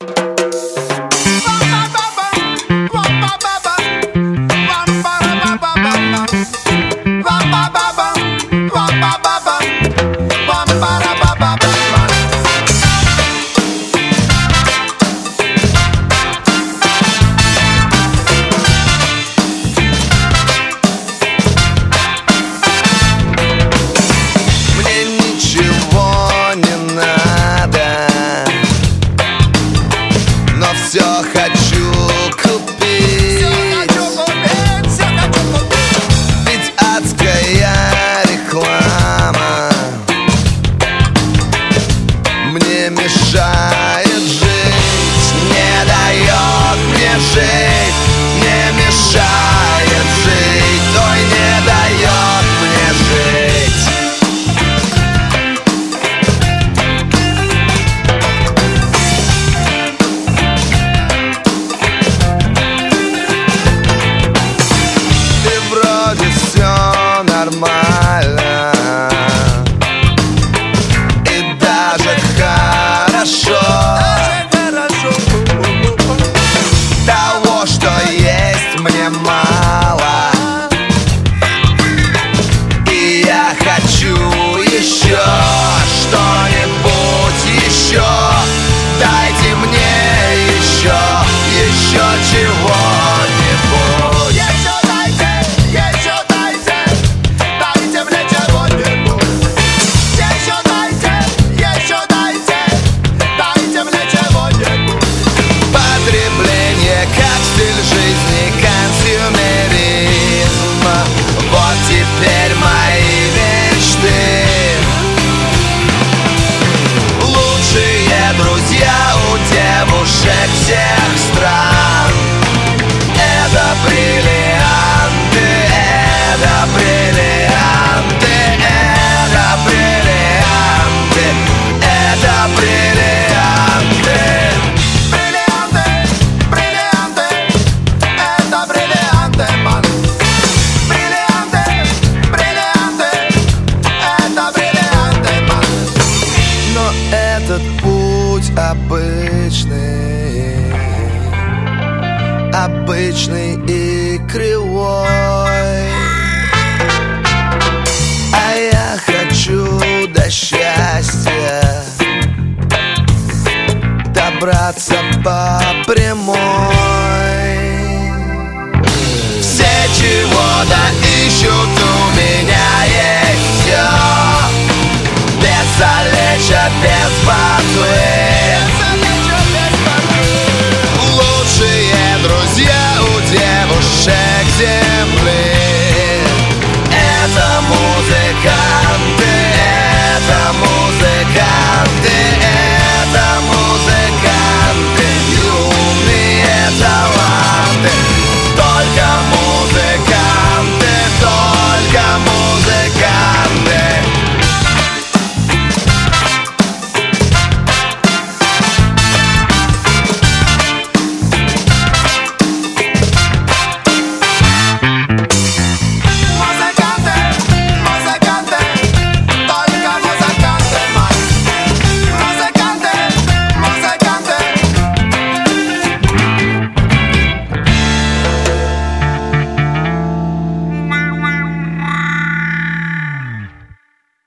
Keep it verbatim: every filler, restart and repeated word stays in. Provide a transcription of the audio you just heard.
Все хочу купить, все хочу купить. Ведь адская реклама мне мешает жить, не дает мне жить, не мешает жить, ой, не дает мне жить. Все нормально и даже хорошо, даже хорошо. Того, что есть, мне мало, и я хочу еще что-нибудь еще. Дайте мне еще, еще чего-нибудь. Теперь мои мечты. Лучшие друзья у девушек всех стран. Это бриллианты, это бриллианты, это бриллианты, это бриллианты. Бриллианты, бриллианты, это бриллианты, ман. Этот путь обычный, обычный и кривой, а я хочу до счастья добраться по прямой. Все чего-то ищут, у меня есть все. Без залеча, без базы.